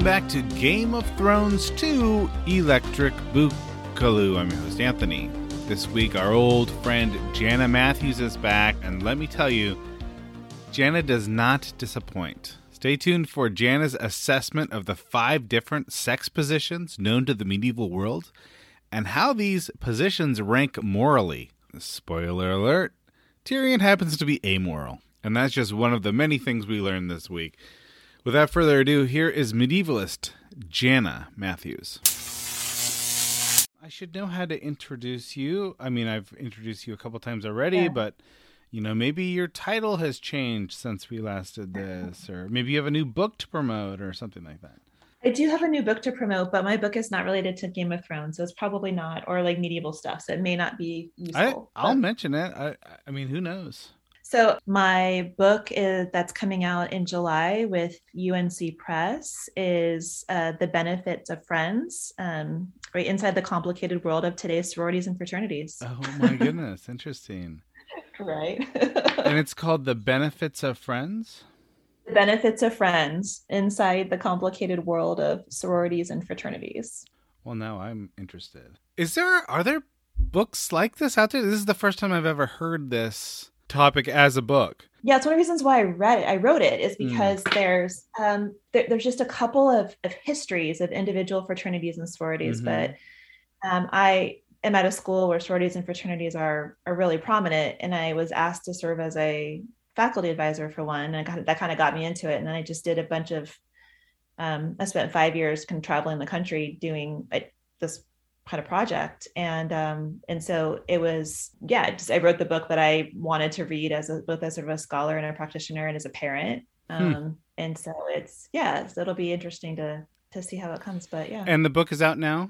back to Game of Thrones 2 Electric Boogaloo. I'm your host, Anthony. This week, our old friend Jana Matthews is back, and let me tell you, Jana does not disappoint. Stay tuned for Jana's assessment of the 5 different sex positions known to the medieval world, and how these positions rank morally. Spoiler alert, Tyrion happens to be amoral, and that's just one of the many things we learned this week. Without further ado, here is medievalist Jana Matthews. I should know how to introduce you. I mean, I've introduced you a couple times already, but, you know, maybe your title has changed since we last did this, or maybe you have a new book to promote or something like that. I do have a new book to promote, but my book is not related to Game of Thrones, so it's probably not, or like medieval stuff, so it may not be useful. I'll mention it. I mean, who knows? So my book that's coming out in July with UNC Press is The Benefits of Friends, right inside the complicated world of today's sororities and fraternities. Oh my goodness, interesting. Right. And it's called The Benefits of Friends? The Benefits of Friends inside the complicated world of sororities and fraternities. Well, now I'm interested. Are there books like this out there? This is the first time I've ever heard this topic as a book. Yeah, it's one of the reasons why I wrote it is because there's just a couple of histories of individual fraternities and sororities, but I am at a school where sororities and fraternities are really prominent, and I was asked to serve as a faculty advisor for one, and that kind of got me into it. And then I just did a bunch of I spent 5 years kind of traveling the country doing this kind of project, and so it was I wrote the book that I wanted to read both as sort of a scholar and a practitioner and as a parent, and so so it'll be interesting to see how it comes. But yeah, and the book is out now.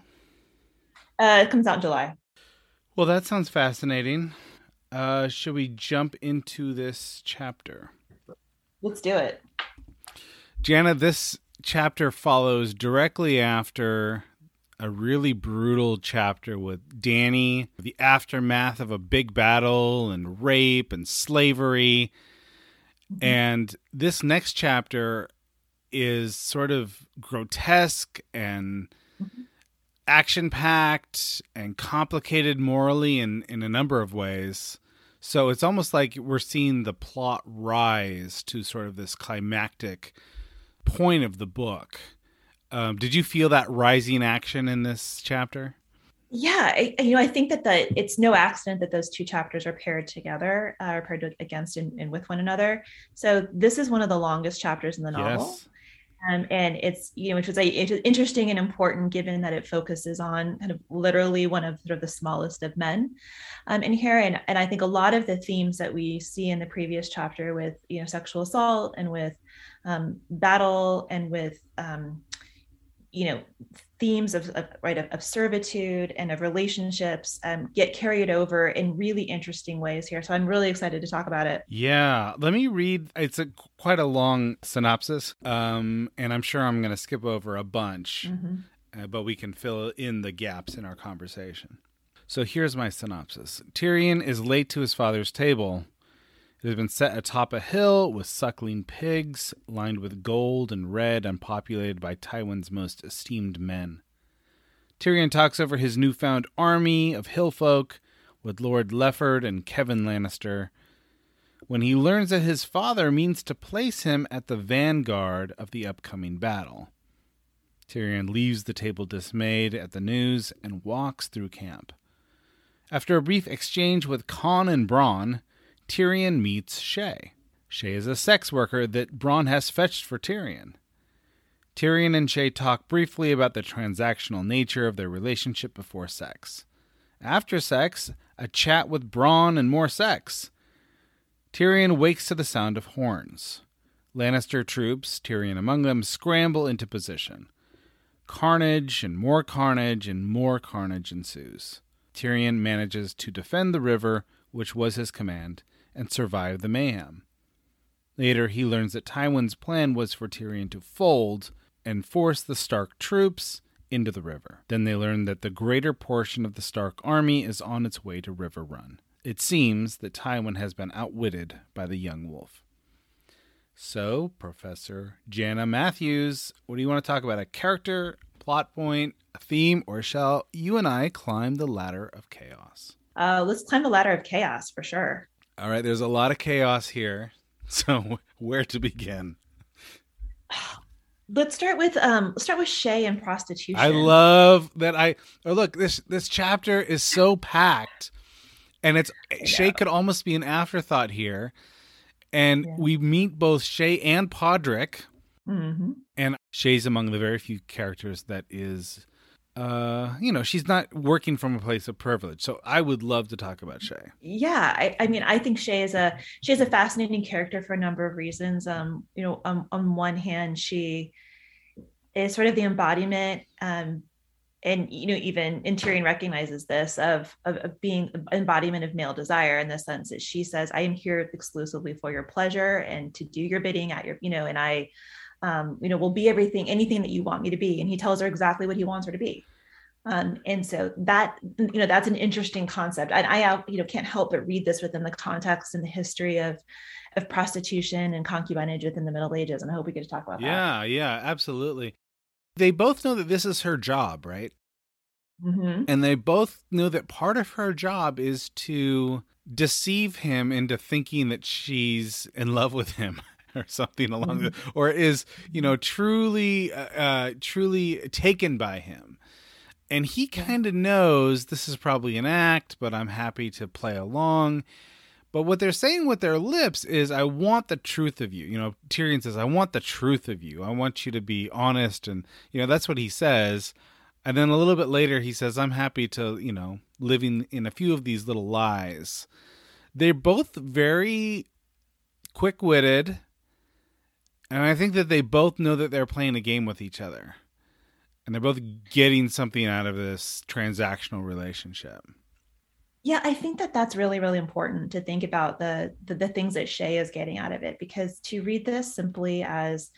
It comes out in July. Well, that sounds fascinating. Should we jump into this chapter? Let's do it. Jana, this chapter follows directly after a really brutal chapter with Dany, the aftermath of a big battle and rape and slavery. And this next chapter is sort of grotesque and action-packed and complicated morally in a number of ways. So it's almost like we're seeing the plot rise to sort of this climactic point of the book. Did you feel that rising action in this chapter? Yeah, I think that it's no accident that those two chapters are paired together, or paired against and with one another. So this is one of the longest chapters in the novel. Yes. And it's, which was interesting and important given that it focuses on kind of literally one of sort of the smallest of men in here. And I think a lot of the themes that we see in the previous chapter with, sexual assault and with battle and with, themes of servitude and of relationships get carried over in really interesting ways here. So I'm really excited to talk about it. Yeah. Let me read. It's quite a long synopsis, and I'm sure I'm going to skip over a bunch, but we can fill in the gaps in our conversation. So here's my synopsis. Tyrion is late to his father's table. It has been set atop a hill with suckling pigs, lined with gold and red and populated by Tywin's most esteemed men. Tyrion talks over his newfound army of hillfolk with Lord Lefford and Kevan Lannister when he learns that his father means to place him at the vanguard of the upcoming battle. Tyrion leaves the table dismayed at the news and walks through camp. After a brief exchange with Conn and Bronn, Tyrion meets Shae. Shae is a sex worker that Bronn has fetched for Tyrion. Tyrion and Shae talk briefly about the transactional nature of their relationship before sex. After sex, a chat with Bronn and more sex. Tyrion wakes to the sound of horns. Lannister troops, Tyrion among them, scramble into position. Carnage and more carnage ensues. Tyrion manages to defend the river, which was his command, and survive the mayhem. Later, he learns that Tywin's plan was for Tyrion to fold and force the Stark troops into the river. Then they learn that the greater portion of the Stark army is on its way to River Run. It seems that Tywin has been outwitted by the young wolf. So, Professor Jana Matthews, what do you want to talk about? A character, plot point, a theme, or shall you and I climb the ladder of chaos? Let's climb the ladder of chaos for sure. All right, there's a lot of chaos here. So, where to begin? Let's start with Shay and prostitution. I love that. Look, this chapter is so packed, and Shay could almost be an afterthought here. And we meet both Shay and Podrick. Mm-hmm. And Shay's among the very few characters that is, she's not working from a place of privilege. So I would love to talk about Shay. Yeah, I mean, I think Shay is a fascinating character for a number of reasons. On one hand, she is sort of the embodiment, and even Tyrion recognizes this of being embodiment of male desire, in the sense that she says, I am here exclusively for your pleasure and to do your bidding at your, and I will be anything that you want me to be. And he tells her exactly what he wants her to be. And so that, that's an interesting concept. And I can't help but read this within the context and the history of prostitution and concubinage within the Middle Ages. And I hope we get to talk about that. Yeah, absolutely. They both know that this is her job, right? Mm-hmm. And they both know that part of her job is to deceive him into thinking that she's in love with him or something along the, or is, truly taken by him. And he kind of knows this is probably an act, but I'm happy to play along. But what they're saying with their lips is, I want the truth of you. Tyrion says, I want the truth of you. I want you to be honest. And, that's what he says. And then a little bit later, he says, I'm happy to, living in a few of these little lies. They're both very quick-witted. And I think that they both know that they're playing a game with each other. And they're both getting something out of this transactional relationship. Yeah, I think that that's really, really important to think about the things that Shay is getting out of it, because to read this simply as,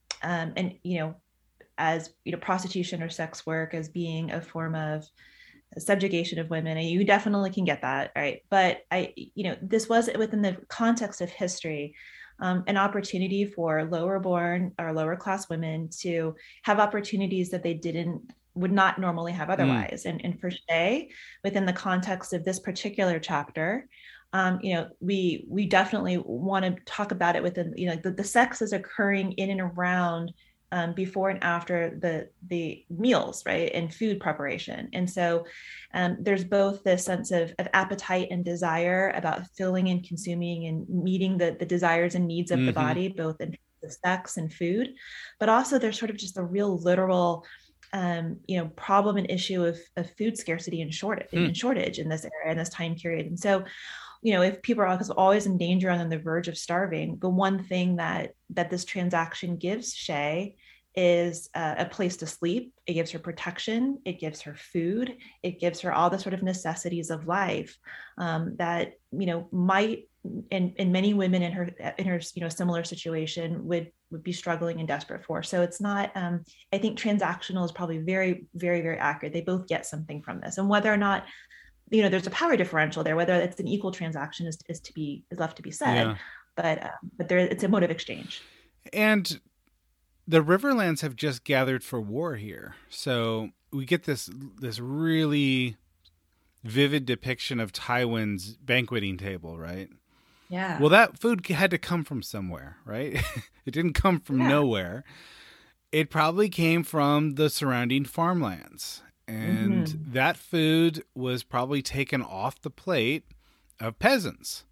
prostitution or sex work as being a form of subjugation of women, and you definitely can get that, right? But this was within the context of history, an opportunity for lower born or lower class women to have opportunities that they would not normally have otherwise. And for Shay, within the context of this particular chapter, we definitely want to talk about it within, the sex is occurring in and around before and after the meals, right, and food preparation. And so there's both this sense of appetite and desire about filling and consuming and meeting the desires and needs of the body, both in terms of sex and food, but also there's sort of just a real literal problem and issue of food scarcity and shortage in this era, in this time period. And so, if people are always in danger and on the verge of starving, the one thing that this transaction gives Shay is a place to sleep. It gives her protection. It gives her food. It gives her all the sort of necessities of life that, might, and many women in her similar situation would be struggling and desperate for. So it's not, I think transactional is probably very, very, very accurate. They both get something from this, and whether or not, there's a power differential there, whether it's an equal transaction is left to be said, but it's a mode of exchange. And the Riverlands have just gathered for war here. So we get this really vivid depiction of Tywin's banqueting table, right? Yeah. Well, that food had to come from somewhere, right? It didn't come from nowhere. It probably came from the surrounding farmlands. And that food was probably taken off the plate of peasants.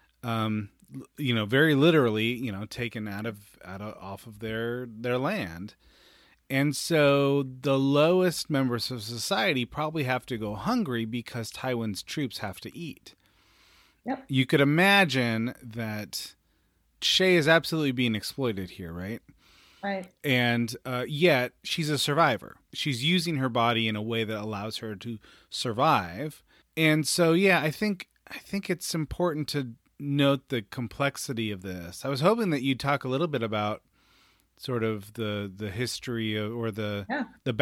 Very literally, taken off of their land. And so the lowest members of society probably have to go hungry because Tywin's troops have to eat. Yep. You could imagine that Shay is absolutely being exploited here, right? Right. And yet she's a survivor. She's using her body in a way that allows her to survive. And so, I think it's important to note the complexity of this. I was hoping that you'd talk a little bit about sort of the history or the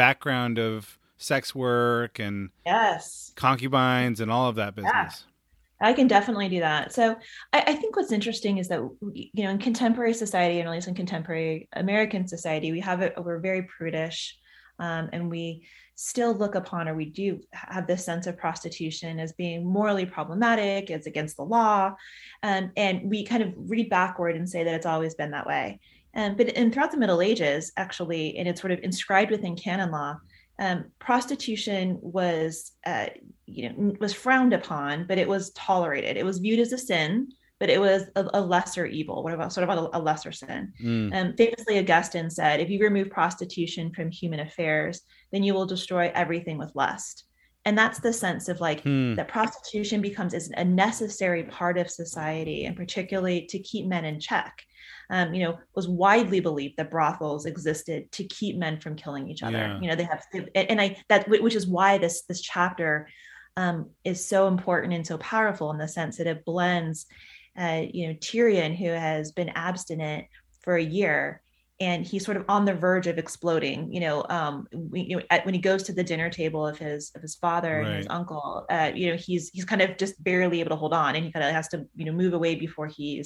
background of sex work and concubines and all of that business. I can definitely do that. So I think what's interesting is that, in contemporary society, and at least in contemporary American society, we're very prudish, and we still look upon, or we do have this sense of prostitution as being morally problematic, as against the law. And we kind of read backward and say that it's always been that way. But throughout the Middle Ages, actually, and it's sort of inscribed within canon law, prostitution was frowned upon, but it was tolerated. It was viewed as a sin, but it was a lesser evil, sort of a lesser sin. Famously, Augustine said, if you remove prostitution from human affairs, then you will destroy everything with lust. And that's the sense of that prostitution becomes a necessary part of society, and particularly to keep men in check. Was widely believed that brothels existed to keep men from killing each other. Which is why this chapter is so important and so powerful, in the sense that it blends, Tyrion, who has been abstinent for a year, and he's sort of on the verge of exploding. When he goes to the dinner table of his father and his uncle, he's kind of just barely able to hold on, and he kind of has to move away before he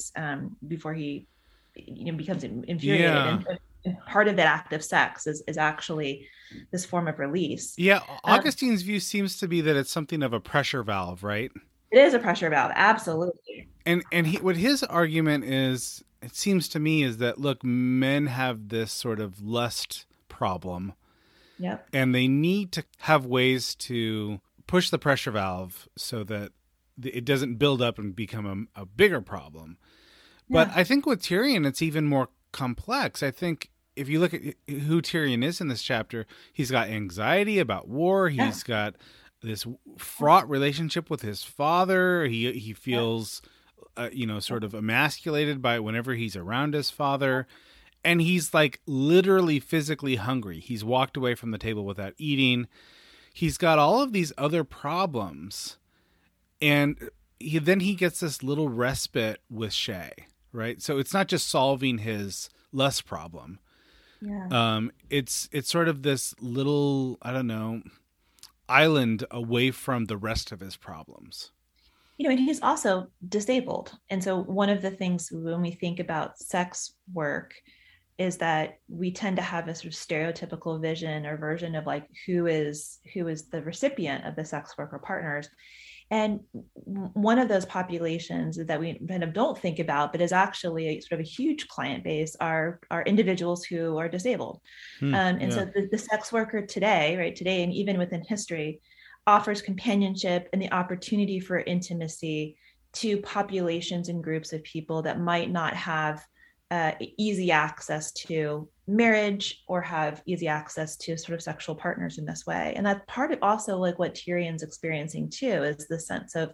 becomes infuriated. Yeah. And part of that act of sex is actually this form of release. Yeah, Augustine's view seems to be that it's something of a pressure valve, right? It is a pressure valve, absolutely. And what his argument is, it seems to me, is that, look, men have this sort of lust problem. Yep. And they need to have ways to push the pressure valve so that it doesn't build up and become a bigger problem. But I think with Tyrion, it's even more complex. I think if you look at who Tyrion is in this chapter, he's got anxiety about war. He's got this fraught relationship with his father. He feels, sort of emasculated by whenever he's around his father. And he's like literally physically hungry. He's walked away from the table without eating. He's got all of these other problems. And then he gets this little respite with Shae. Right. So it's not just solving his lust problem. Yeah. It's sort of this little, I don't know, island away from the rest of his problems. And he's also disabled. And so one of the things when we think about sex work is that we tend to have a sort of stereotypical vision or version of who is the recipient of the sex worker partners. And one of those populations that we kind of don't think about, but is actually sort of a huge client base, are individuals who are disabled. So the sex worker today, and even within history, offers companionship and the opportunity for intimacy to populations and groups of people that might not have easy access to marriage or have easy access to sort of sexual partners in this way. And that's part of also what Tyrion's experiencing too, is the sense of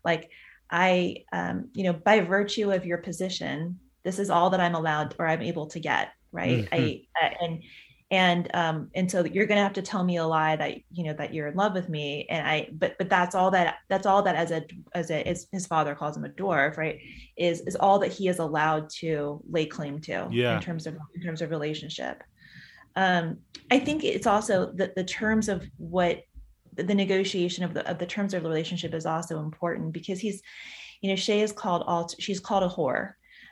by virtue of your position, this is all that I'm allowed or I'm able to get. Right. Mm-hmm. And so you're going to have to tell me a lie that you're in love with me. But that's all that as his father calls him a dwarf, right, is all that he is allowed to lay claim to in terms of relationship. I think it's also the terms of what the negotiation of the terms of the relationship is also important, because Shae is she's called a whore,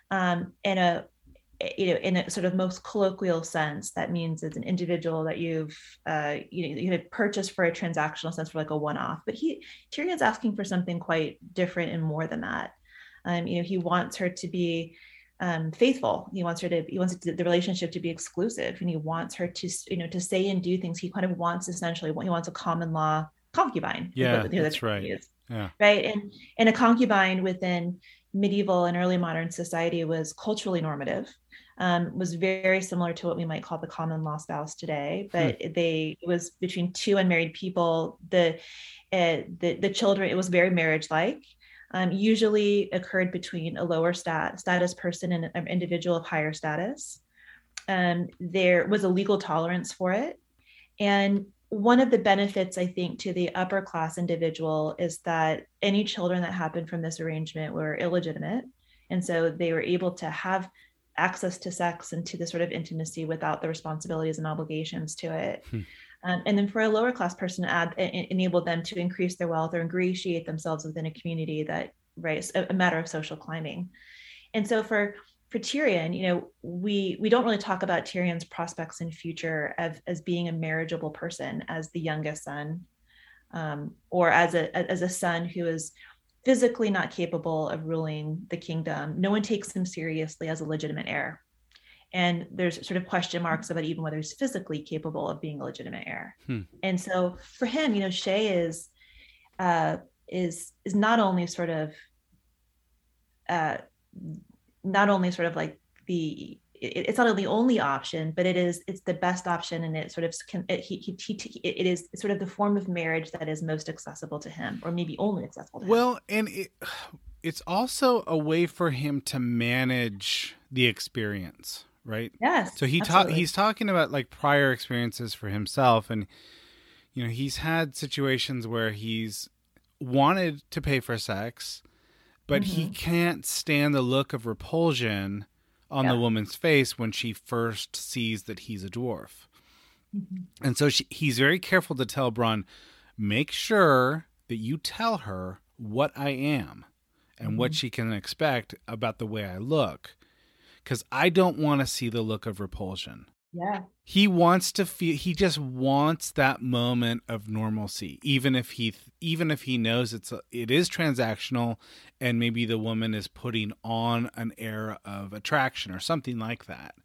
in a sort of most colloquial sense. That means it's an individual that you had purchased for a transactional sense, for a one-off. But Tyrion's asking for something quite different and more than that. He wants her to be faithful. He wants the relationship to be exclusive, and he wants her to say and do things. He kind of wants he wants a common law concubine. Yeah, that's right. Yeah. Right. And a concubine within medieval and early modern society was culturally normative, was very similar to what we might call the common law spouse today, but it was between two unmarried people. The children, it was very marriage-like, usually occurred between a lower status person and an individual of higher status. There was a legal tolerance for it. And one of the benefits, I think, to the upper class individual is that any children that happened from this arrangement were illegitimate. And so they were able to have access to sex and to the sort of intimacy without the responsibilities and obligations to it. And then for a lower class person to enable them to increase their wealth or ingratiate themselves within a community that, right, is a matter of social climbing. And so for Tyrion, we don't really talk about Tyrion's prospects in future as being a marriageable person, as the youngest son, or as a son who is physically not capable of ruling the kingdom. No one takes him seriously as a legitimate heir. And there's sort of question marks about even whether he's physically capable of being a legitimate heir. And so for him, Shae is not only sort of like it's not the only option, but it's the best option, and it sort of it is sort of the form of marriage that is most accessible to him, or maybe only accessible to him. Well, and it's also a way for him to manage the experience, right? Yes. So he's talking about like prior experiences for himself, and he's had situations where he's wanted to pay for sex, but he can't stand the look of repulsion on the woman's face when she first sees that he's a dwarf. And so he's very careful to tell Bronn, make sure that you tell her what I am and what she can expect about the way I look, because I don't want to see the look of repulsion. Yeah. He just wants that moment of normalcy, even if he knows it is transactional, and maybe the woman is putting on an air of attraction or something like that.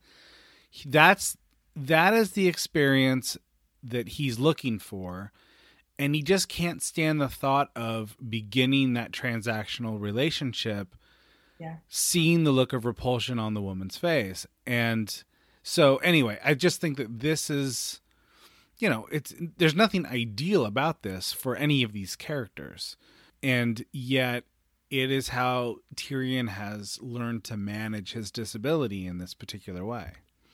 That is the experience that he's looking for, and he just can't stand the thought of beginning that transactional relationship, seeing the look of repulsion on the woman's face. And so anyway, I just think that this is, there's nothing ideal about this for any of these characters. And yet it is how Tyrion has learned to manage his disability in this particular way.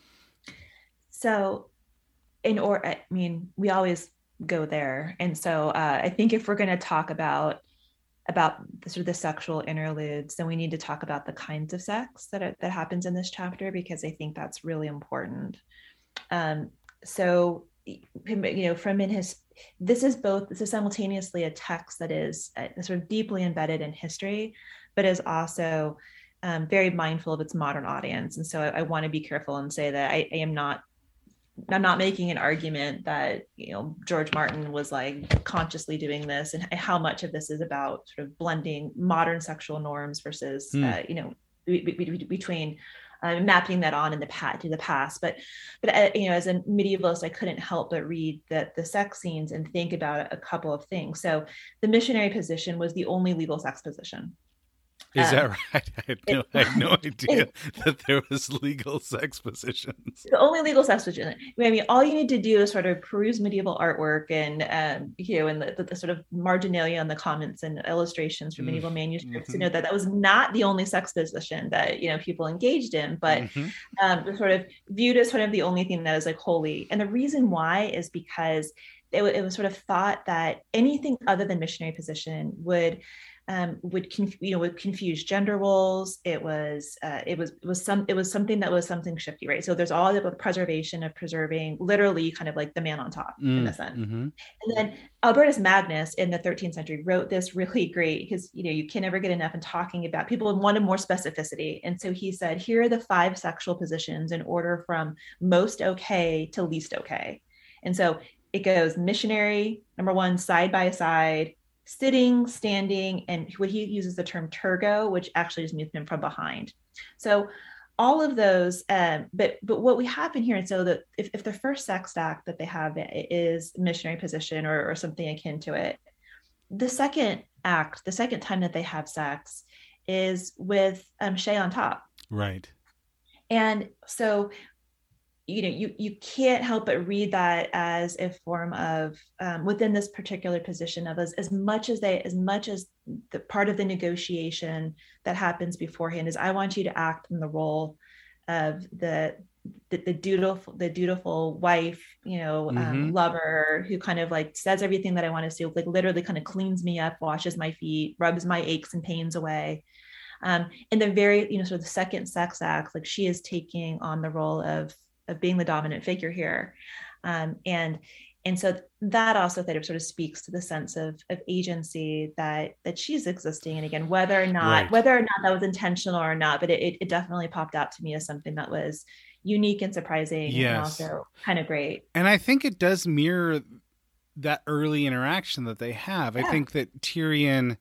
So we always go there. And so I think if we're going to talk about the sort of the sexual interludes, then we need to talk about the kinds of sex that happens in this chapter, because I think that's really important. So, this is simultaneously a text that is sort of deeply embedded in history, but is also very mindful of its modern audience. And so I want to be careful and say that I'm not making an argument that George Martin was like consciously doing this, and how much of this is about sort of blending modern sexual norms versus between mapping that on to the past. But as a medievalist, I couldn't help but read the sex scenes and think about a couple of things. So the missionary position was the only legal sex position. Is that right? I had no idea that there was legal sex positions. The only legal sex position. I mean, all you need to do is sort of peruse medieval artwork and and the sort of marginalia on the comments and illustrations from medieval manuscripts to know that was not the only sex position that people engaged in, but sort of viewed as sort of the only thing that is like holy. And the reason why is because it was sort of thought that anything other than missionary position would confuse gender roles. It was something that was something shifty, right? So there's all the preservation of preserving literally kind of like the man on top in a sense. And then Albertus Magnus in the 13th century wrote this really great, because you can never get enough in talking about, people wanted more specificity. And so he said, here are the 5 sexual positions in order from most okay to least okay. And so it goes missionary, number 1, side by side, sitting, standing, and what he uses the term tergo, which actually just means from behind. So all of those, but what we have in here, and so that if the first sex act that they have is missionary position or something akin to it, the second act, the second time that they have sex, is with Shae on top. Right. And so you can't help but read that as a form of within this particular position of as much as the part of the negotiation that happens beforehand is, I want you to act in the role of the dutiful wife, lover, who kind of like says everything that I want to do, like literally kind of cleans me up, washes my feet, rubs my aches and pains away. And the very, sort of the second sex act, like she is taking on the role of being the dominant figure here. And And so that also sort of speaks to the sense of agency that she's existing. And again, whether or not that was intentional or not, but it definitely popped out to me as something that was unique and surprising, and also kind of great. And I think it does mirror that early interaction that they have. I think that Tyrion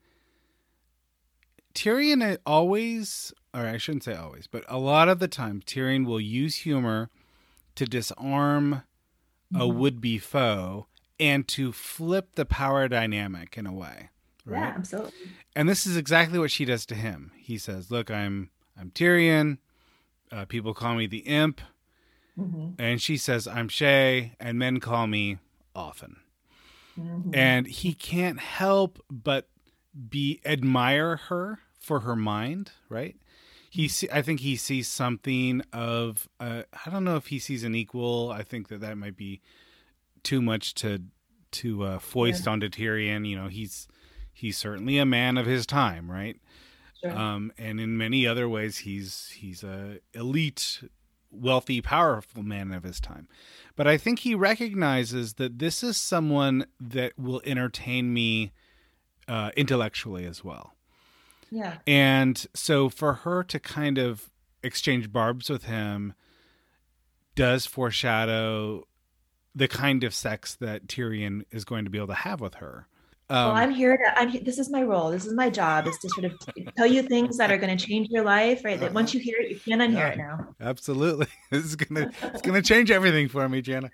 always, or I shouldn't say always, but a lot of the time Tyrion will use humor to disarm a would-be foe and to flip the power dynamic in a way. Right? Yeah, absolutely. And this is exactly what she does to him. He says, look, I'm Tyrion. People call me the Imp. And she says, I'm Shay, and men call me Often. And he can't help but admire her for her mind, right? I think he sees something of, I don't know if he sees an equal. I think that might be too much to foist onto Tyrion. You know, he's certainly a man of his time, right? Sure. And in many other ways, he's a elite, wealthy, powerful man of his time. But I think he recognizes that this is someone that will entertain me intellectually as well. Yeah. And so for her to kind of exchange barbs with him does foreshadow the kind of sex that Tyrion is going to be able to have with her. Well, this is my role. This is my job, is to sort of tell you things that are going to change your life, right? That once you hear it, you can't unhear it now. Absolutely. It's going to change everything for me, Jana.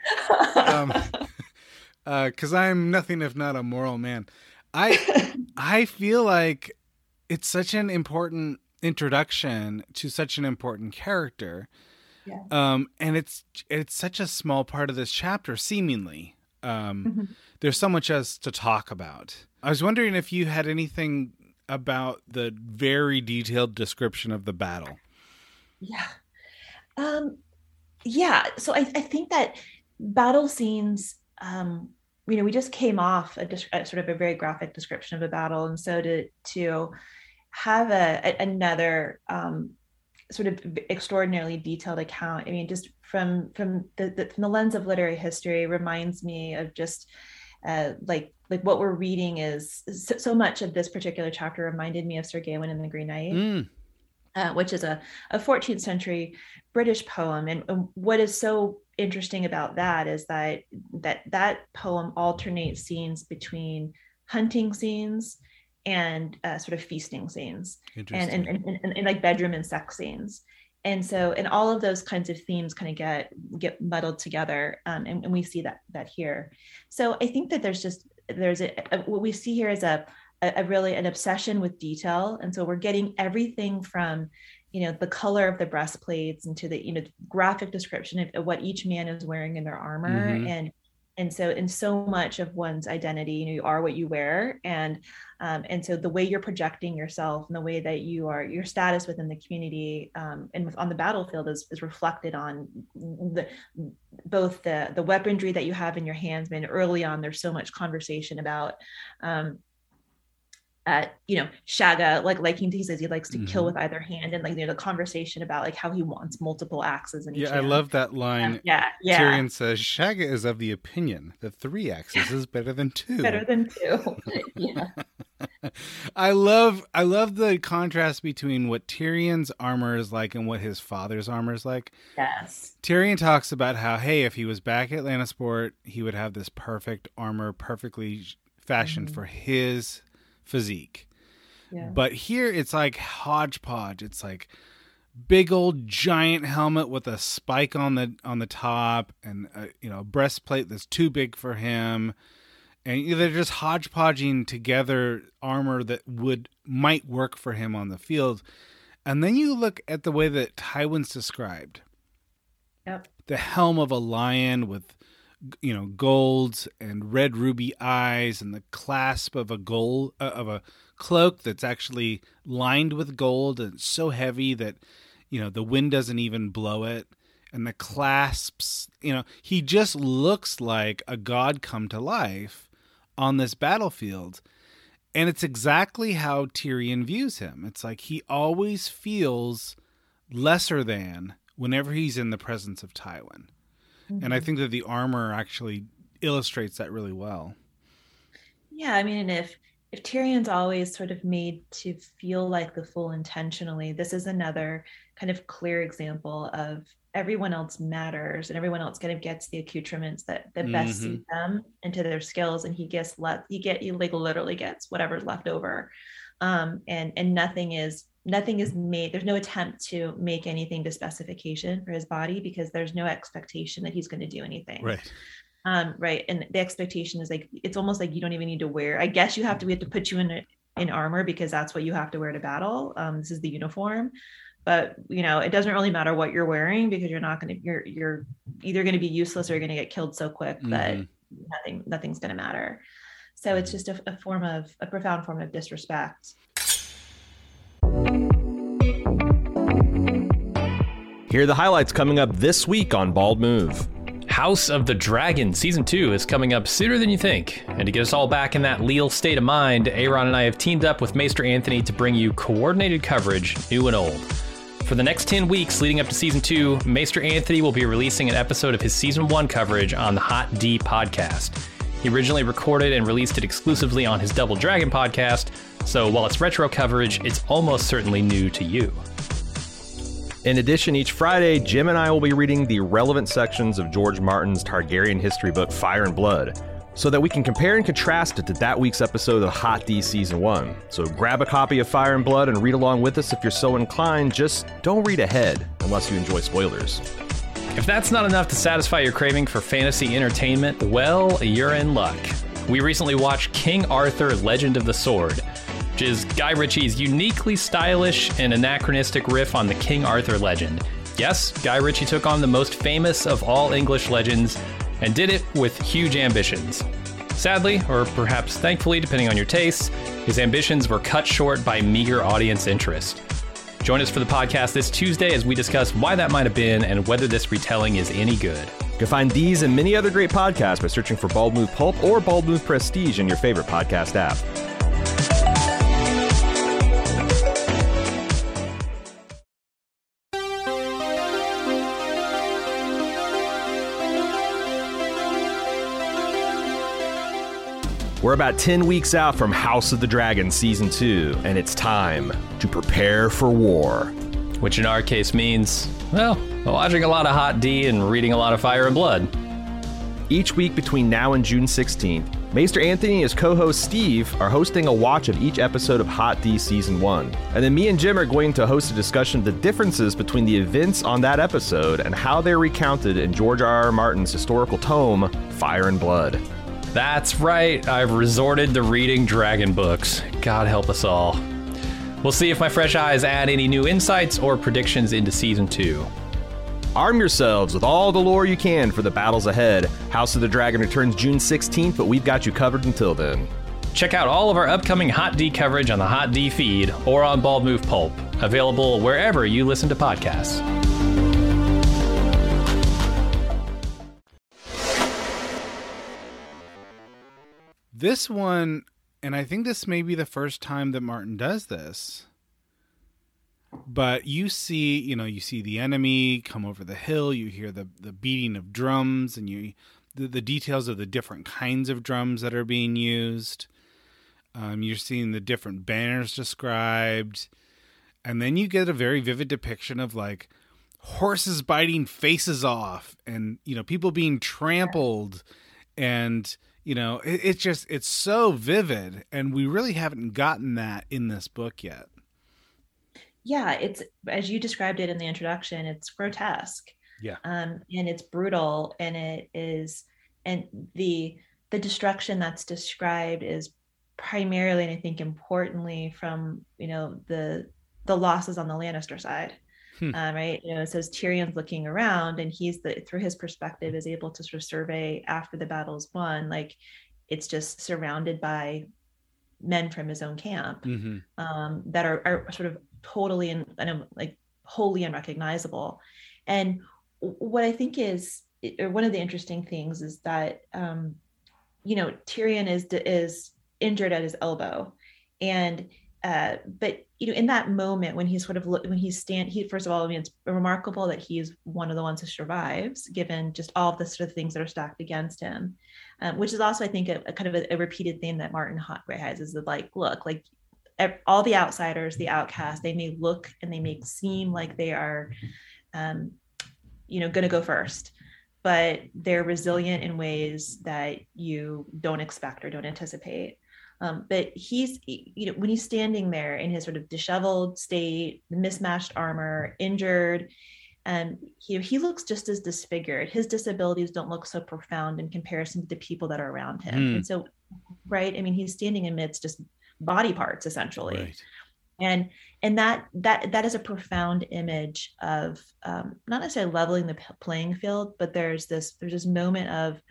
'Cause I'm nothing if not a moral man. I feel like it's such an important introduction to such an important character. Yeah. And it's such a small part of this chapter, seemingly. There's so much else to talk about. I was wondering if you had anything about the very detailed description of the battle. Yeah. So I think that battle scenes, we just came off a sort of a very graphic description of a battle. And so to have another sort of extraordinarily detailed account, I mean, just from the lens of literary history, reminds me of just like what we're reading is so much of this particular chapter reminded me of Sir Gawain and the Green Knight, which is a 14th century British poem. And what is so interesting about that is that poem alternates scenes between hunting scenes and sort of feasting scenes, and like bedroom and sex scenes. And so, and all of those kinds of themes kind of get muddled together, and we see that here. So I think that there's what we see here is a really an obsession with detail, and so we're getting everything from the color of the breastplates into the graphic description of what each man is wearing in their armor, and so in so much of one's identity, you are what you wear, and so the way you're projecting yourself and the way that your status within the community and on the battlefield is reflected on both the weaponry that you have in your hands. I mean, early on, there's so much conversation about Shagga, he says he likes to kill with either hand, and the conversation about how he wants multiple axes in each hand. I love that line. Tyrion says Shagga is of the opinion that 3 axes is better than 2. Better than 2. Yeah. I love the contrast between what Tyrion's armor is like and what his father's armor is like. Yes. Tyrion talks about how, hey, if he was back at Lannisport, he would have this perfect armor, perfectly fashioned for his physique. But here it's like hodgepodge. It's like big old giant helmet with a spike on the top, and a breastplate that's too big for him, and they're just hodgepodging together armor that might work for him on the field. And then you look at the way that Tywin's described. Yep. The helm of a lion with golds and red ruby eyes, and the clasp of a cloak that's actually lined with gold, and it's so heavy that the wind doesn't even blow it, and the clasps, he just looks like a god come to life on this battlefield. And it's exactly how Tyrion views him. It's like he always feels lesser than whenever he's in the presence of Tywin. And I think that the armor actually illustrates that really well. Yeah, I mean, if Tyrion's always sort of made to feel like the fool intentionally, this is another kind of clear example of everyone else matters and everyone else kind of gets the accoutrements that best suit them and to their skills, and he literally gets whatever's left over, and nothing is made. There's no attempt to make anything to specification for his body because there's no expectation that he's going to do anything. Right. Right. And the expectation is like, it's almost like you don't even need to wear, I guess we have to put you in armor because that's what you have to wear to battle. This is the uniform, but it doesn't really matter what you're wearing because you're either going to be useless or you're going to get killed so quick that nothing's going to matter. So it's just a profound form of disrespect. Here are the highlights coming up this week on Bald Move. House of the Dragon Season 2 is coming up sooner than you think. And to get us all back in that leal state of mind, Aaron and I have teamed up with Maester Anthony to bring you coordinated coverage, new and old. For the next 10 weeks leading up to Season 2, Maester Anthony will be releasing an episode of his Season 1 coverage on the Hot D podcast. He originally recorded and released it exclusively on his Double Dragon podcast, so while it's retro coverage, it's almost certainly new to you. In addition, each Friday, Jim and I will be reading the relevant sections of George Martin's Targaryen history book, Fire and Blood, so that we can compare and contrast it to that week's episode of Hot D Season 1. So grab a copy of Fire and Blood and read along with us if you're so inclined. Just don't read ahead unless you enjoy spoilers. If that's not enough to satisfy your craving for fantasy entertainment, well, you're in luck. We recently watched King Arthur, Legend of the Sword, which is Guy Ritchie's uniquely stylish and anachronistic riff on the King Arthur legend. Yes, Guy Ritchie took on the most famous of all English legends and did it with huge ambitions. Sadly, or perhaps thankfully, depending on your tastes, his ambitions were cut short by meager audience interest. Join us for the podcast this Tuesday as we discuss why that might have been and whether this retelling is any good. You can find these and many other great podcasts by searching for Bald Move Pulp or Bald Move Prestige in your favorite podcast app. We're about 10 weeks out from House of the Dragon Season 2, and it's time to prepare for war. Which in our case means, well, watching a lot of Hot D and reading a lot of Fire and Blood. Each week between now and June 16th, Maester Anthony and his co-host Steve are hosting a watch of each episode of Hot D Season 1. And then me and Jim are going to host a discussion of the differences between the events on that episode and how they're recounted in George R.R. Martin's historical tome, Fire and Blood. That's right, I've resorted to reading dragon books. God help us all. We'll see if my fresh eyes add any new insights or predictions into Season 2. Arm yourselves with all the lore you can for the battles ahead. House of the Dragon returns June 16th, but we've got you covered until then. Check out all of our upcoming Hot D coverage on the Hot D feed or on Bald Move Pulp, available wherever you listen to podcasts. This one, and I think this may be the first time that Martin does this, but you see the enemy come over the hill, you hear the beating of drums, and the details of the different kinds of drums that are being used. You're seeing the different banners described, and then you get a very vivid depiction of like horses biting faces off, and people being trampled, and it's so vivid, and we really haven't gotten that in this book yet. Yeah, it's, as you described it in the introduction, it's grotesque. Yeah. And it's brutal, and it is, and the destruction that's described is primarily, and I think importantly, from the losses on the Lannister side. Right. It says Tyrion's looking around, and through his perspective is able to sort of survey after the battle's won, like it's just surrounded by men from his own camp, that are sort of totally and like wholly unrecognizable. And what I think is, or one of the interesting things is that Tyrion is injured at his elbow, and but in that moment when he's first of all, I mean, it's remarkable that he's one of the ones who survives, given just all of the sort of things that are stacked against him, which is also, I think, a kind of a repeated theme that Martin has, is that, like, look, like all the outsiders, the outcasts, they may look and they may seem like they are, going to go first, but they're resilient in ways that you don't expect or don't anticipate. But he's, when he's standing there in his sort of disheveled state, mismatched armor, injured, and he looks just as disfigured. His disabilities don't look so profound in comparison to the people that are around him. And so, right, I mean, he's standing amidst just body parts, essentially. Right. And that is a profound image of not necessarily leveling the playing field, but there's this moment of,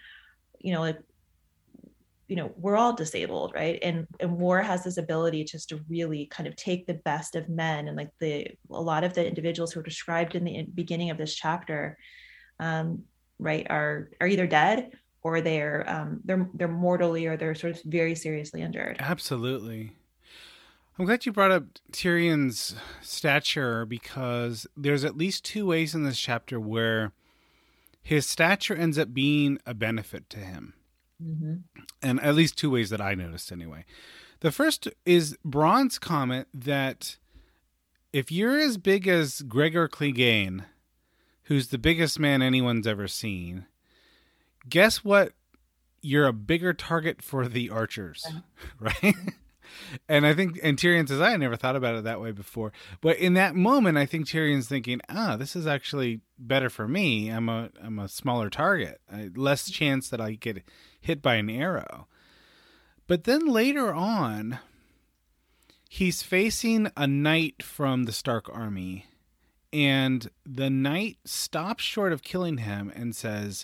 we're all disabled, right? And war has this ability just to really kind of take the best of men. And like a lot of the individuals who are described in the beginning of this chapter, right, are either dead or they're mortally, or they're sort of very seriously injured. Absolutely. I'm glad you brought up Tyrion's stature, because there's at least two ways in this chapter where his stature ends up being a benefit to him. Mm-hmm. And at least two ways that I noticed anyway. The first is Bronn's comment that if you're as big as Gregor Clegane, who's the biggest man anyone's ever seen, guess what? You're a bigger target for the archers, right? And I think, and Tyrion says, I never thought about it that way before. But in that moment, I think Tyrion's thinking, this is actually better for me. I'm a smaller target, less chance that I get hit by an arrow. But then later on, he's facing a knight from the Stark army, and the knight stops short of killing him and says,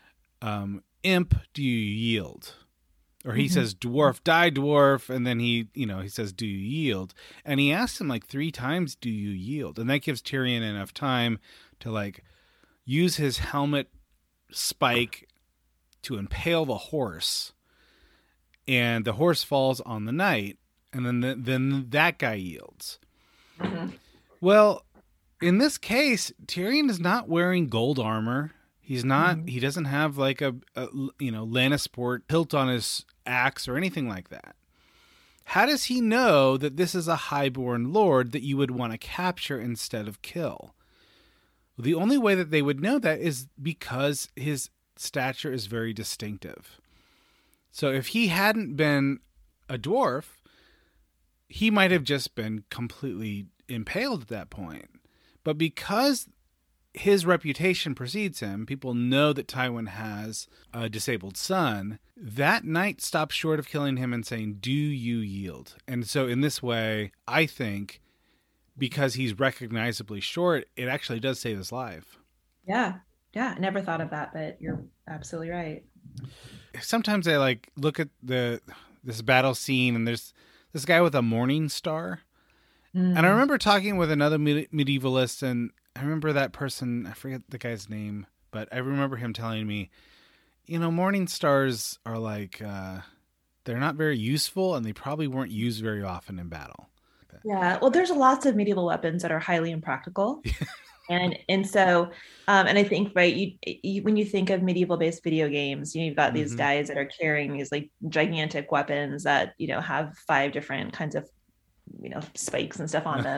imp, do you yield? Or he says, dwarf, die, dwarf. And then he says, do you yield? And he asks him like 3 times, do you yield? And that gives Tyrion enough time to like use his helmet spike to impale the horse. And the horse falls on the knight. And then that guy yields. Mm-hmm. Well, in this case, Tyrion is not wearing gold armor. He's not, he doesn't have like a Lannisport hilt on his axe or anything like that. How does he know that this is a highborn lord that you would want to capture instead of kill? Well, the only way that they would know that is because his stature is very distinctive. So if he hadn't been a dwarf, he might have just been completely impaled at that point. But because his reputation precedes him, people know that Tywin has a disabled son, that knight stops short of killing him and saying, do you yield? And so in this way, I think, because he's recognizably short, it actually does save his life. Yeah. I never thought of that, but you're absolutely right. Sometimes I like look at this battle scene, and there's this guy with a morning star. And I remember talking with another medievalist, and I remember that person, I forget the guy's name, but I remember him telling me, morning stars are like, they're not very useful, and they probably weren't used very often in battle. Yeah, well, there's lots of medieval weapons that are highly impractical. and so, and I think, right, you when you think of medieval-based video games, you've got these guys that are carrying these like gigantic weapons that, have 5 different kinds of, spikes and stuff on them.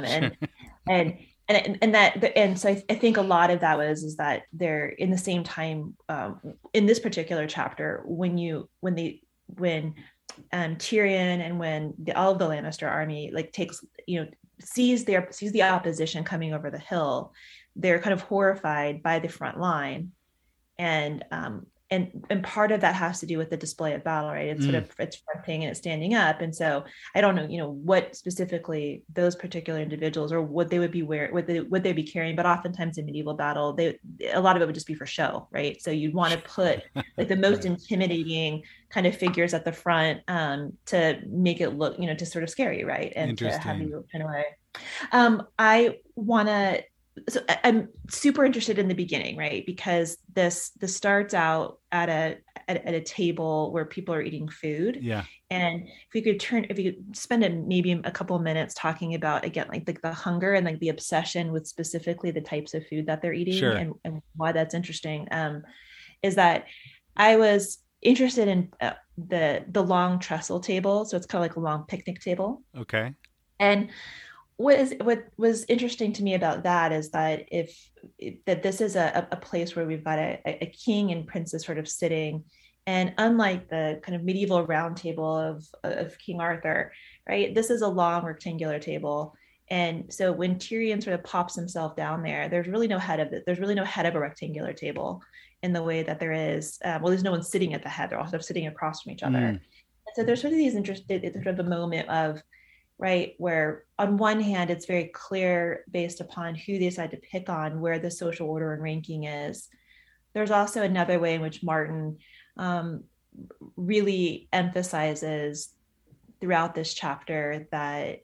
And so I think a lot of that is that they're in the same time in this particular chapter when Tyrion and when all of the Lannister army like sees the opposition coming over the hill, they're kind of horrified by the front line, and part of that has to do with the display of battle, right? It's sort of, it's fronting and it's standing up. And so I don't know, what specifically those particular individuals or what they would be would they be carrying, but oftentimes in medieval battle, a lot of it would just be for show, right? So you'd want to put like the most intimidating kind of figures at the front to make it look, to sort of scare you, right? And to have you kind of I want to so I'm super interested in the beginning, right? Because this starts out at a table where people are eating food. Yeah. And if you could spend maybe a couple of minutes talking about, again, like the hunger and like the obsession with specifically the types of food that they're eating, Sure. and why that's interesting, is that I was interested in the long trestle table. So it's kind of like a long picnic table. Okay. And what was interesting to me about that is that that this is a place where we've got a king and princess sort of sitting, and unlike the kind of medieval round table of King Arthur, right, this is a long rectangular table. And so when Tyrion sort of pops himself down there, there's really no head of it. There's really no head of a rectangular table in the way that there is. Well, there's no one sitting at the head. They're all sort of sitting across from each other. And so there's sort of these interested, sort of a moment of, right, where on one hand, it's very clear based upon who they decide to pick on, where the social order and ranking is. There's also another way in which Martin really emphasizes throughout this chapter that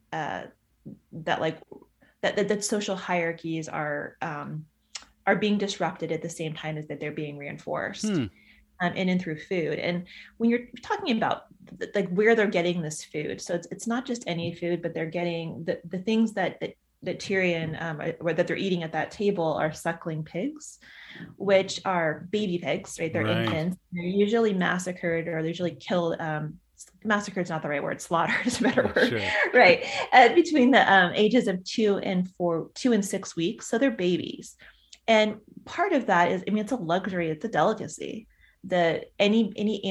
social hierarchies are being disrupted at the same time as that they're being reinforced. And through food. And when you're talking about like where they're getting this food, so it's not just any food, but they're getting the things that Tyrion or that they're eating at that table are suckling pigs, which are baby pigs, right? They're infants. They're usually massacred, or they're usually killed. Massacred is not the right word. Slaughtered is a better word, sure. Right? Between the ages of 2 and 6 weeks, so they're babies. And part of that is, I mean, it's a luxury, it's a delicacy. Any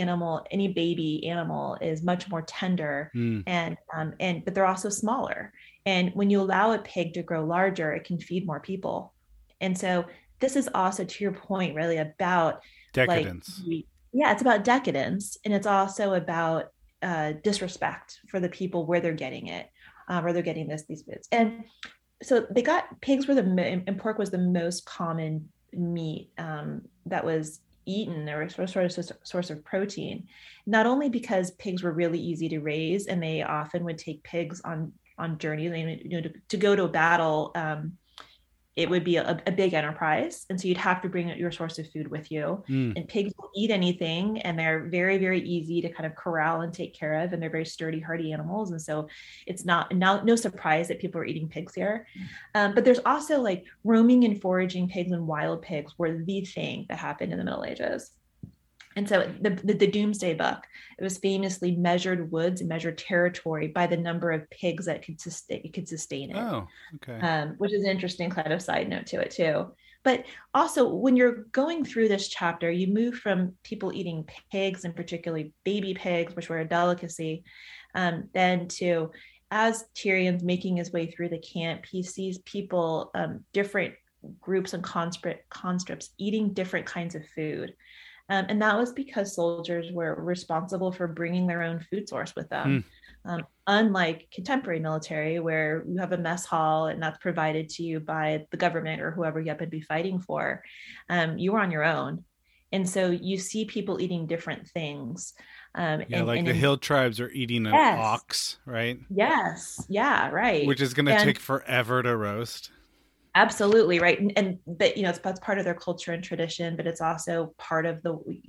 baby animal is much more tender, but they're also smaller. And when you allow a pig to grow larger, it can feed more people. And so this is also, to your point, really about decadence. It's about decadence, and it's also about disrespect for the people where they're getting it, where they're getting these foods. And so pigs and pork was the most common meat that was eaten, or sort of source of protein, not only because pigs were really easy to raise, and they often would take pigs on journeys. To go to a battle, it would be a big enterprise, and so you'd have to bring your source of food with you. And pigs will eat anything, and they're very, very easy to kind of corral and take care of, and they're very sturdy, hardy animals. And so it's no surprise that people are eating pigs here. But there's also like roaming and foraging pigs, and wild pigs were the thing that happened in the Middle Ages. And so the Doomsday Book, it was famously measured woods and measured territory by the number of pigs that could sustain it. Oh, okay. Which is an interesting kind of side note to it too. But also, when you're going through this chapter, you move from people eating pigs, and particularly baby pigs, which were a delicacy, then to, as Tyrion's making his way through the camp, he sees people, different groups and conscripts eating different kinds of food. And that was because soldiers were responsible for bringing their own food source with them. Unlike contemporary military, where you have a mess hall and that's provided to you by the government or whoever you happen to be fighting for, you were on your own. And so you see people eating different things. The hill tribes are eating an ox, right? Yes. Yeah, right. Which is going to take forever to roast. Absolutely, right. But that's part of their culture and tradition, but it's also part of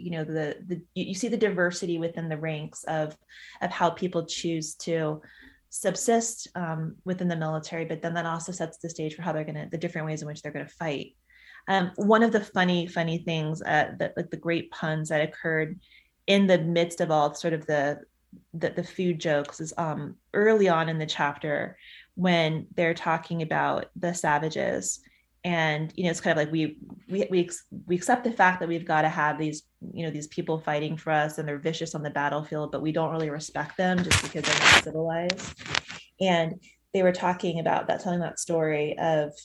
you see the diversity within the ranks of how people choose to subsist within the military, but then that also sets the stage for how the different ways in which they're going to fight. One of the funny things the great puns that occurred in the midst of all sort of the food jokes is early on in the chapter, when they're talking about the savages, and it's kind of like we accept the fact that we've got to have these people fighting for us, and they're vicious on the battlefield, but we don't really respect them just because they're not civilized. And they were telling that story of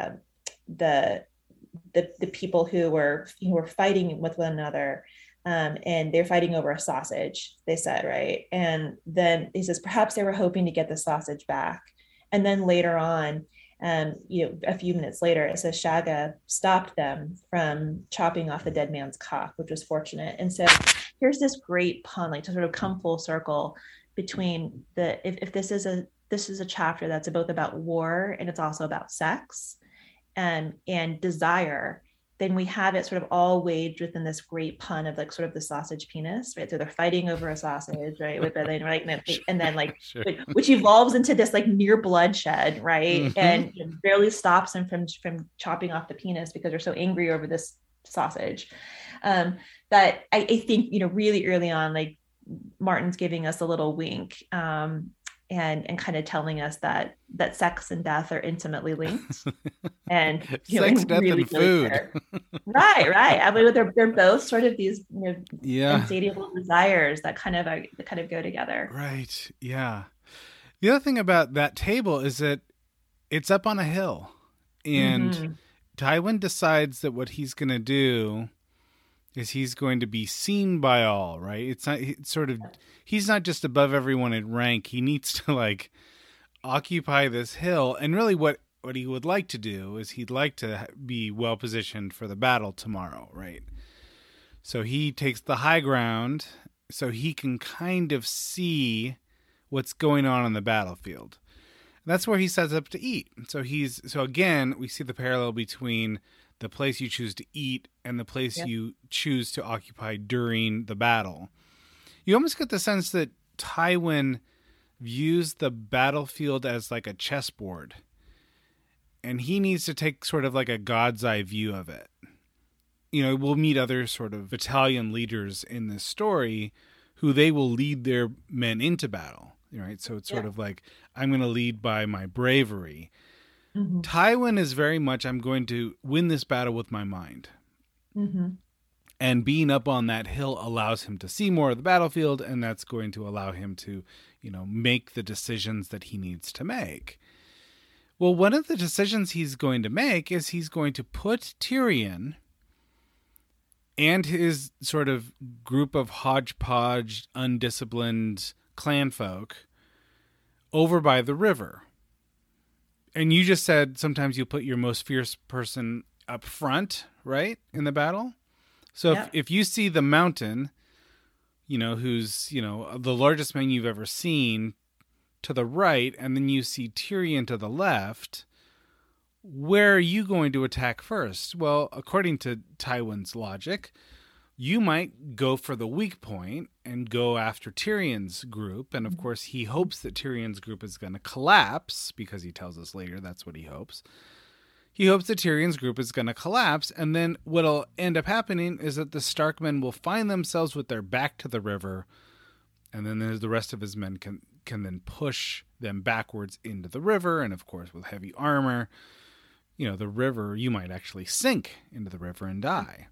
the people who were fighting with one another. And they're fighting over a sausage, they said, right? And then he says, perhaps they were hoping to get the sausage back. And then later on, a few minutes later, it says Shagga stopped them from chopping off the dead man's cock, which was fortunate. And so here's this great pun, like to sort of come full circle between if this is a chapter that's both about war and it's also about sex. and desire, then we have it sort of all waged within this great pun of like sort of the sausage penis, right? So they're fighting over a sausage, right? And then like, Sure. which evolves into this like near bloodshed, right? And barely stops them from chopping off the penis because they're so angry over this sausage. That I think, really early on, like Martin's giving us a little wink, and kind of telling us that sex and death are intimately linked, and sex, death, really, and food. Right. I mean, they're both sort of these insatiable desires that kind of go together. Right. Yeah. The other thing about that table is that it's up on a hill, and Tywin decides that what he's going to do is he's going to be seen by all, right? He's not just above everyone in rank. He needs to like occupy this hill. And really what he would like to do is he'd like to be well positioned for the battle tomorrow, right? So he takes the high ground so he can kind of see what's going on the battlefield. And that's where he sets up to eat. So again, we see the parallel between the place you choose to eat and the place you choose to occupy during the battle. You almost get the sense that Tywin views the battlefield as like a chessboard, and he needs to take sort of like a god's eye view of it. We'll meet other sort of battalion leaders in this story who they will lead their men into battle, right? So it's sort of like, I'm going to lead by my bravery. Tywin is very much, I'm going to win this battle with my mind. And being up on that hill allows him to see more of the battlefield, and that's going to allow him to, make the decisions that he needs to make. Well, one of the decisions he's going to make is he's going to put Tyrion and his sort of group of hodgepodge, undisciplined clan folk over by the river. And you just said sometimes you put your most fierce person up front, right, in the battle? So if you see the Mountain, who's, the largest man you've ever seen, to the right, and then you see Tyrion to the left, where are you going to attack first? Well, according to Tywin's logic, you might go for the weak point and go after Tyrion's group. And of course, he hopes that Tyrion's group is going to collapse, because he tells us later that's what he hopes. He hopes that Tyrion's group is going to collapse. And then what'll end up happening is that the Starkmen will find themselves with their back to the river. And then the rest of his men can then push them backwards into the river. And of course, with heavy armor, the river, you might actually sink into the river and die.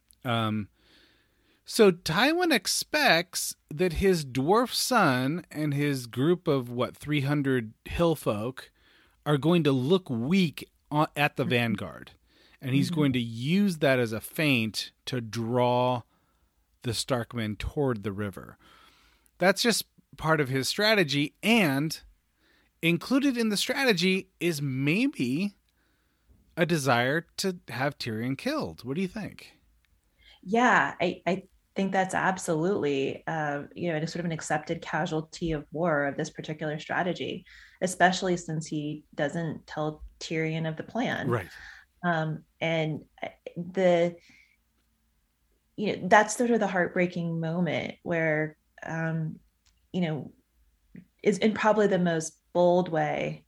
So Tywin expects that his dwarf son and his group of 300 hill folk are going to look weak at the vanguard, and he's going to use that as a feint to draw the Starkmen toward the river. That's just part of his strategy, and included in the strategy is maybe a desire to have Tyrion killed. What do you think? Yeah, I think that's absolutely, a sort of an accepted casualty of war of this particular strategy, especially since he doesn't tell Tyrion of the plan. Right. And that's sort of the heartbreaking moment where, is in probably the most bold way,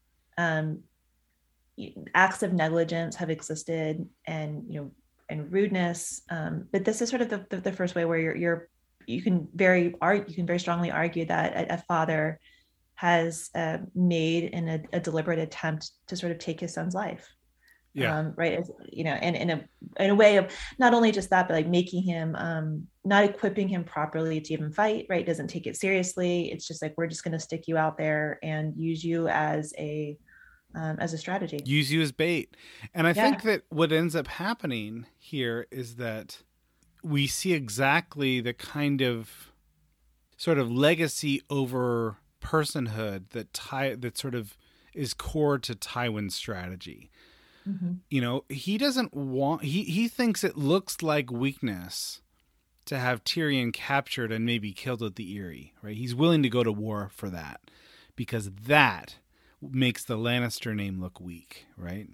acts of negligence have existed, and rudeness, but this is sort of the first way where you can very strongly argue that a father has made in a deliberate attempt to sort of take his son's life. Right. And in a way of not only just that, but like making him, not equipping him properly to even fight, right? Doesn't take it seriously. It's just like, we're just going to stick you out there and use you as a strategy. Use you as bait. And I think that what ends up happening here is that we see exactly the kind of sort of legacy over personhood that sort of is core to Tywin's strategy. He doesn't want, he thinks it looks like weakness to have Tyrion captured and maybe killed at the Eyrie, right? He's willing to go to war for that, because that makes the Lannister name look weak, right?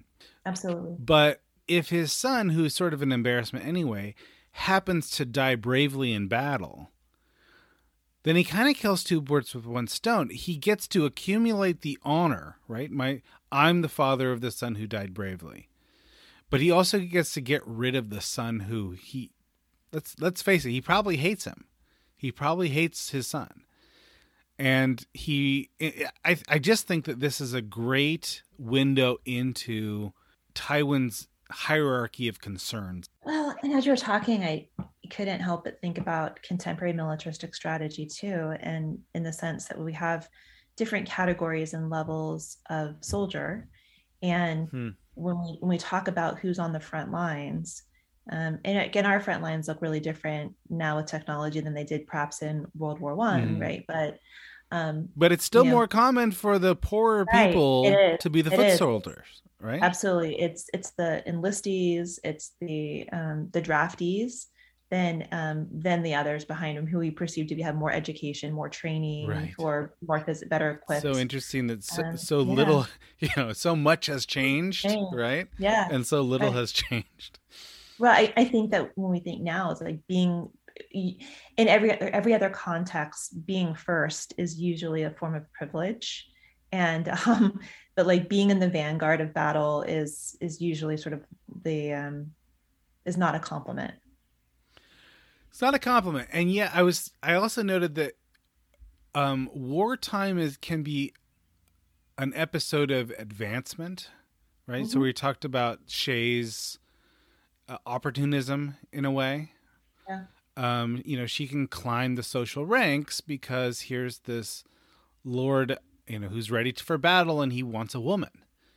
Absolutely. But if his son, who's sort of an embarrassment anyway, happens to die bravely in battle, then he kind of kills two birds with one stone. He gets to accumulate the honor, right? I'm the father of the son who died bravely. But he also gets to get rid of the son who let's face it, he probably hates him. He probably hates his son. And I just think that this is a great window into Tywin's hierarchy of concerns. Well, and as you were talking, I couldn't help but think about contemporary militaristic strategy too, and in the sense that we have different categories and levels of soldier. And when we talk about who's on the front lines, and again, our front lines look really different now with technology than they did perhaps in World War One, right? But it's still more common for the poorer people to be the foot soldiers, right? Absolutely. It's the enlistees, it's the draftees, then the others behind them who we perceive to have more education, more training, who are better equipped. So interesting that little, so much has changed, right? Yeah. And so little has changed. Well, I think that when we think now, it's like being in every other context, being first is usually a form of privilege, and but like being in the vanguard of battle is usually sort of is not a compliment. It's not a compliment, and yet I also noted that wartime can be an episode of advancement, right? Mm-hmm. So we talked about Shay's opportunism in a way. Yeah. She can climb the social ranks because here's this lord, who's ready for battle and he wants a woman.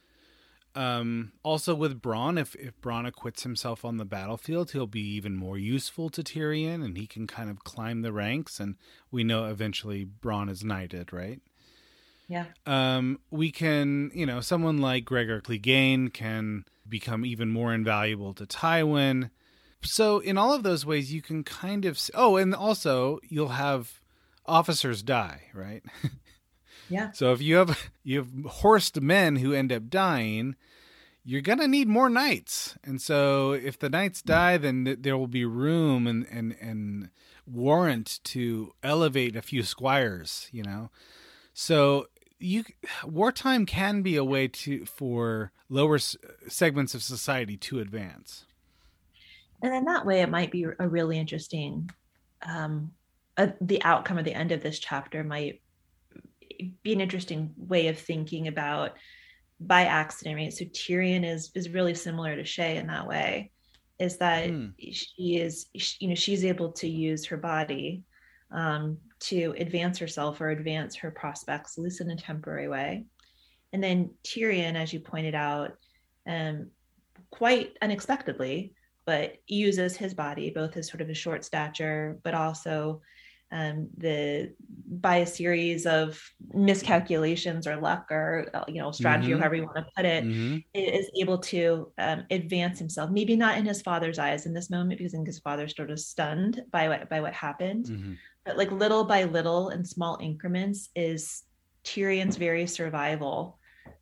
Also with Bronn, if Bronn acquits himself on the battlefield, he'll be even more useful to Tyrion and he can kind of climb the ranks, and we know eventually Bronn is knighted, right? Yeah. We can, someone like Gregor Clegane can become even more invaluable to Tywin. So in all of those ways, you can kind of... and also you'll have officers die, right? Yeah. So if you have horsed men who end up dying, you're going to need more knights. And so if the knights die, then there will be room and warrant to elevate a few squires, So wartime can be a way for lower segments of society to advance. And in that way, it might be a really interesting, the outcome of the end of this chapter might be an interesting way of thinking about by accident, right? So Tyrion is really similar to Shay in that way, is that she's able to use her body to advance herself or advance her prospects, at least in a temporary way. And then Tyrion, as you pointed out, quite unexpectedly, but uses his body, both his sort of a short stature, but also by a series of miscalculations or luck or strategy, or however you want to put it, is able to advance himself. Maybe not in his father's eyes in this moment, because I think his father's sort of stunned by what happened, but like little by little in small increments is Tyrion's very survival,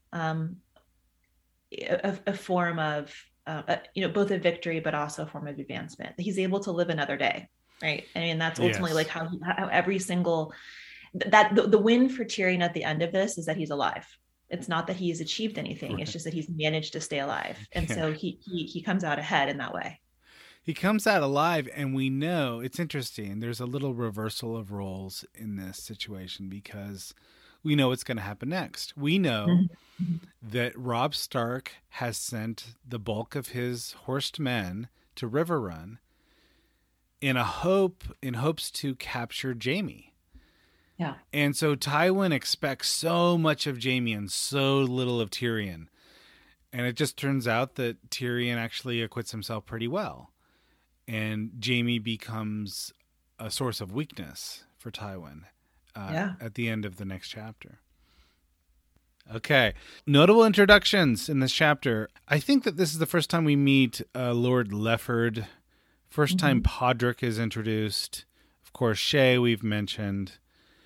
a form of both a victory, but also a form of advancement. He's able to live another day, right? I mean, that's ultimately like how every single, the win for Tyrion at the end of this is that he's alive. It's not that he's achieved anything. Right. It's just that he's managed to stay alive. And so he comes out ahead in that way. He comes out alive, and we know, it's interesting, there's a little reversal of roles in this situation because we know what's going to happen next. We know that Robb Stark has sent the bulk of his horsed men to Riverrun in hopes to capture Jaime. Yeah. And so Tywin expects so much of Jaime and so little of Tyrion. And it just turns out that Tyrion actually acquits himself pretty well. And Jaime becomes a source of weakness for Tywin at the end of the next chapter. Okay. Notable introductions in this chapter. I think that this is the first time we meet Lord Lefford. First time Podrick is introduced. Of course, Shay we've mentioned.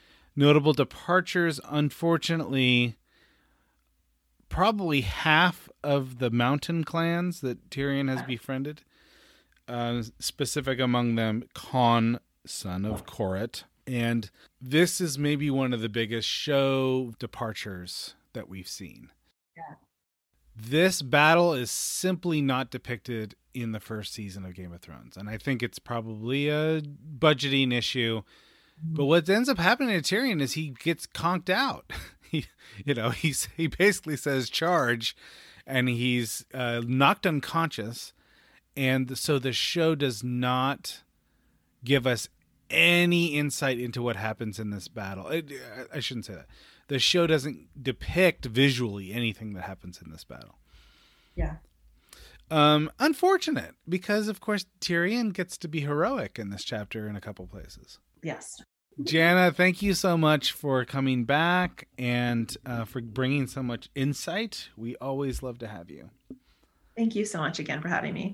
Notable departures. Unfortunately, probably half of the mountain clans that Tyrion has befriended. Specific among them, Con, son of Corrit. And this is maybe one of the biggest show departures that we've seen. Yeah. This battle is simply not depicted in the first season of Game of Thrones. And I think it's probably a budgeting issue. But what ends up happening to Tyrion is he gets conked out. He basically says charge, and he's knocked unconscious. And so the show does not give us any insight into what happens in this battle. I shouldn't say that. The show doesn't depict visually anything that happens in this battle. Yeah. Unfortunate, because of course Tyrion gets to be heroic in this chapter in a couple places. Yes. Jana, thank you so much for coming back and for bringing so much insight. We always love to have you. Thank you so much again for having me.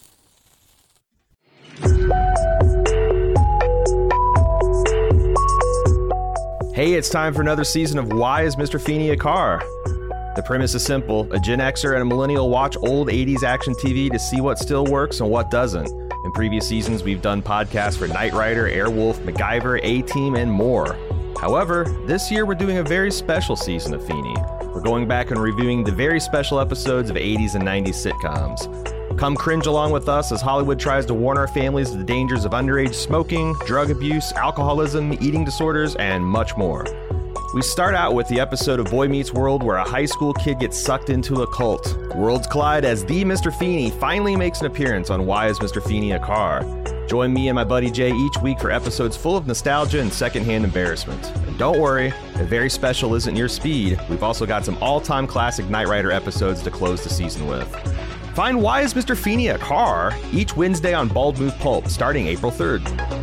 Hey, it's time for another season of Why is Mr. Feeney a Car? The premise is simple. A Gen Xer and a millennial watch old 80s action TV to see what still works and what doesn't. In previous seasons, we've done podcasts for Knight Rider, Airwolf, MacGyver, A-Team, and more. However, this year we're doing a very special season of Feeney. We're going back and reviewing the very special episodes of 80s and 90s sitcoms. Come cringe along with us as Hollywood tries to warn our families of the dangers of underage smoking, drug abuse, alcoholism, eating disorders, and much more. We start out with the episode of Boy Meets World where a high school kid gets sucked into a cult. Worlds collide as the Mr. Feeney finally makes an appearance on Why is Mr. Feeney a Car? Join me and my buddy Jay each week for episodes full of nostalgia and secondhand embarrassment. And don't worry, if very special isn't your speed, we've also got some all-time classic Knight Rider episodes to close the season with. Find Why is Mr. Feeney a Car? Each Wednesday on Bald Move Pulp, starting April 3rd.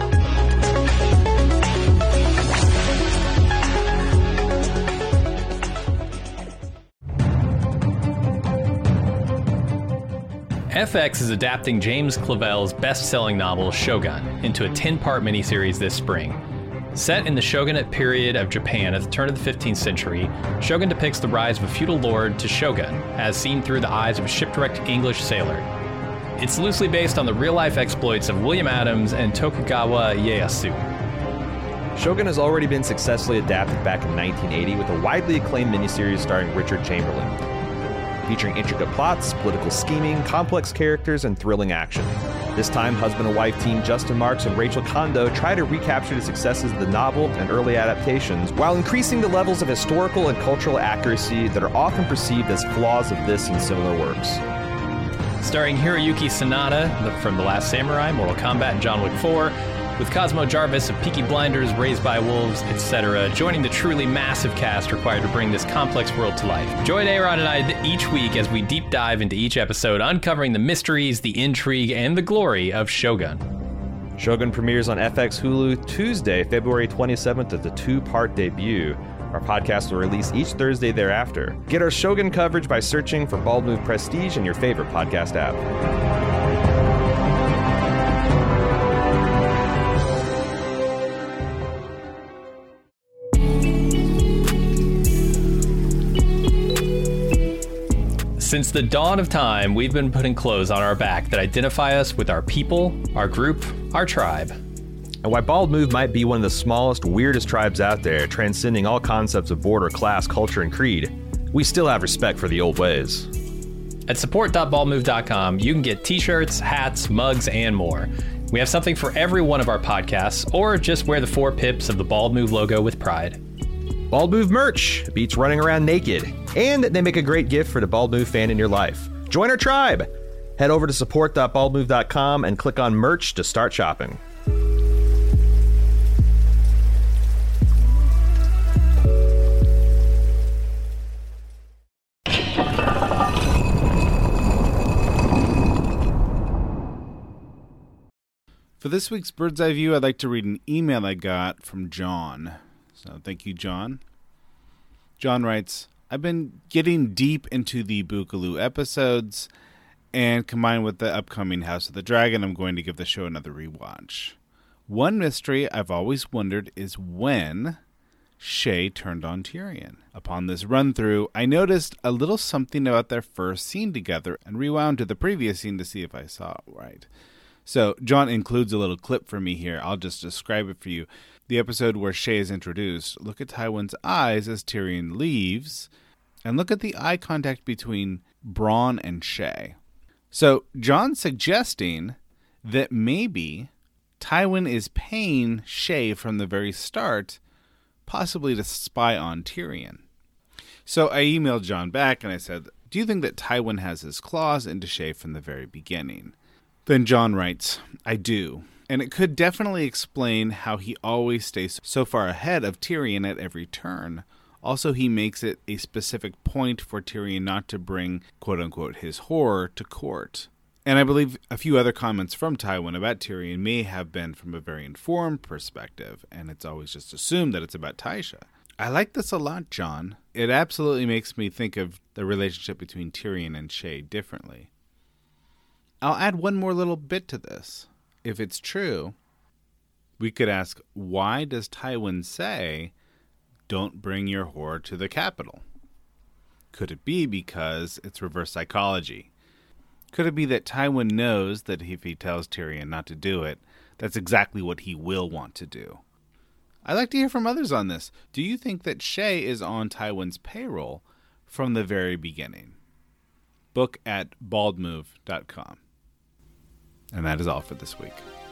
FX is adapting James Clavell's best-selling novel Shogun into a 10-part miniseries this spring. Set in the shogunate period of Japan at the turn of the 15th century, Shogun depicts the rise of a feudal lord to shogun, as seen through the eyes of a shipwrecked English sailor. It's loosely based on the real-life exploits of William Adams and Tokugawa Ieyasu. Shogun has already been successfully adapted back in 1980 with a widely acclaimed miniseries starring Richard Chamberlain, featuring intricate plots, political scheming, complex characters, and thrilling action. This time, husband and wife team Justin Marks and Rachel Kondo try to recapture the successes of the novel and early adaptations while increasing the levels of historical and cultural accuracy that are often perceived as flaws of this and similar works. Starring Hiroyuki Sanada from The Last Samurai, Mortal Kombat, and John Wick 4, with Cosmo Jarvis of Peaky Blinders, Raised by Wolves, etc., joining the truly massive cast required to bring this complex world to life. Join Aaron and I each week as we deep dive into each episode, uncovering the mysteries, the intrigue, and the glory of Shogun. Shogun premieres on FX Hulu Tuesday, February 27th as a 2-part debut. Our podcast will release each Thursday thereafter. Get our Shogun coverage by searching for Bald Move Prestige in your favorite podcast app. Since the dawn of time, we've been putting clothes on our back that identify us with our people, our group, our tribe. And while Bald Move might be one of the smallest, weirdest tribes out there, transcending all concepts of border, class, culture, and creed, we still have respect for the old ways. At support.baldmove.com, you can get t-shirts, hats, mugs, and more. We have something for every one of our podcasts, or just wear the 4 pips of the Bald Move logo with pride. Bald Move merch beats running around naked, and they make a great gift for the Bald Move fan in your life. Join our tribe! Head over to support.baldmove.com and click on merch to start shopping. For this week's Bird's Eye View, I'd like to read an email I got from John. So thank you, John. John writes, I've been getting deep into the Boogaloo episodes, and combined with the upcoming House of the Dragon, I'm going to give the show another rewatch. One mystery I've always wondered is when Shae turned on Tyrion. Upon this run-through, I noticed a little something about their first scene together and rewound to the previous scene to see if I saw it right. So, John includes a little clip for me here. I'll just describe it for you. The episode where Shae is introduced, look at Tywin's eyes as Tyrion leaves, and look at the eye contact between Bronn and Shae. So, John's suggesting that maybe Tywin is paying Shae from the very start, possibly to spy on Tyrion. So I emailed John back and I said, do you think that Tywin has his claws into Shae from the very beginning? Then John writes, I do. And it could definitely explain how he always stays so far ahead of Tyrion at every turn. Also, he makes it a specific point for Tyrion not to bring, quote-unquote, his whore to court. And I believe a few other comments from Tywin about Tyrion may have been from a very informed perspective, and it's always just assumed that it's about Tysha. I like this a lot, John. It absolutely makes me think of the relationship between Tyrion and Shae differently. I'll add one more little bit to this. If it's true, we could ask, why does Tywin say, don't bring your whore to the capital? Could it be because it's reverse psychology? Could it be that Tywin knows that if he tells Tyrion not to do it, that's exactly what he will want to do? I'd like to hear from others on this. Do you think that Shae is on Tywin's payroll from the very beginning? Book at baldmove.com. And that is all for this week.